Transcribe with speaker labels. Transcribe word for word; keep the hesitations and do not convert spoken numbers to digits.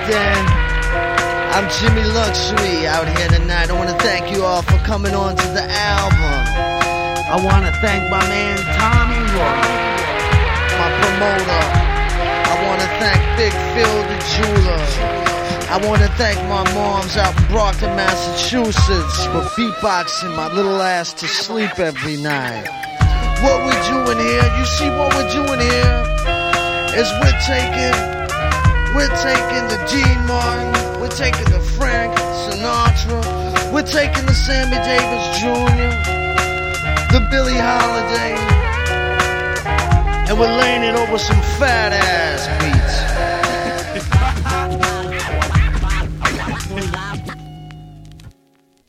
Speaker 1: again. I'm Jimmy Luxury out here tonight. I want to thank you all for coming on to the album. I want to thank my man Tommy Roy, my promoter. I want to thank Big Phil the jeweler. I want to thank my moms out in Brockton, Massachusetts for beatboxing my little ass to sleep every night. What we're doing here, you see what we're doing here, is we're taking, we're taking the Dean Martin, we're taking the Frank Sinatra, we're taking the Sammy Davis Junior, the Billie Holiday, and we're laying it over some fat ass beats.